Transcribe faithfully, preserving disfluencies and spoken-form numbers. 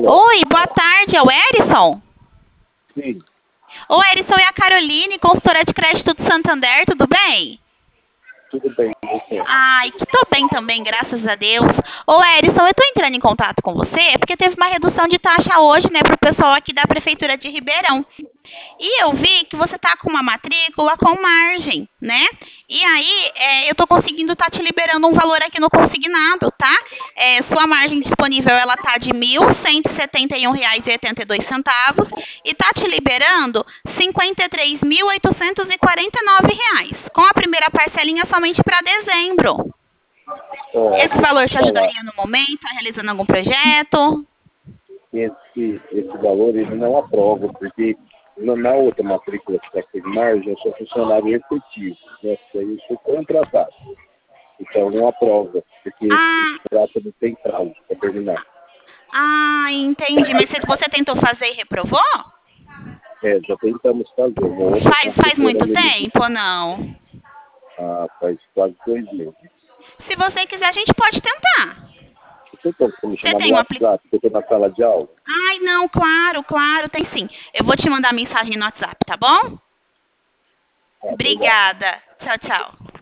Oi, boa tarde, é o Erison? Sim, Oi, Erison, é a Caroline, consultora de crédito do Santander, tudo bem? tudo bem com você. Ai, que tô bem também, graças a Deus. Ô, Erison, eu tô entrando em contato com você porque teve uma redução de taxa hoje, né, pro pessoal aqui da Prefeitura de Ribeirão. E eu vi que você tá com uma matrícula com margem, né? E aí, é, eu tô conseguindo tá te liberando um valor aqui no consignado, tá? É, sua margem disponível, ela tá de mil cento e setenta e um reais e oitenta e dois centavos e tá te liberando cinquenta e três mil oitocentos e quarenta e nove reais, com a primeira parcelinha somente para dezembro. Ó, Esse deixa eu valor te te falar, ajudaria no momento, tá realizando algum projeto? esse, esse valor ele não aprova, porque na na outra matrícula que está com margem, eu sou funcionário efetivo, né? Daí eu sou contratado. Então não aprova, porque esse Ah, contrato não tem prazo para terminar. ah, entendi. Mas você você tentou fazer e reprovou? É, já tentamos fazer. Uma outra Faz, faz construtora muito me ligou, tempo ou não? ah, faz quase dois meses. Se você quiser, a gente pode tentar. Você tem como me Você chamar no tem um aplicativo? WhatsApp, porque eu estou na sala de aula? Ai, não, claro, claro, tem sim. Eu vou te mandar mensagem no WhatsApp, tá bom? Ah, obrigado. Obrigada. Tchau, tchau.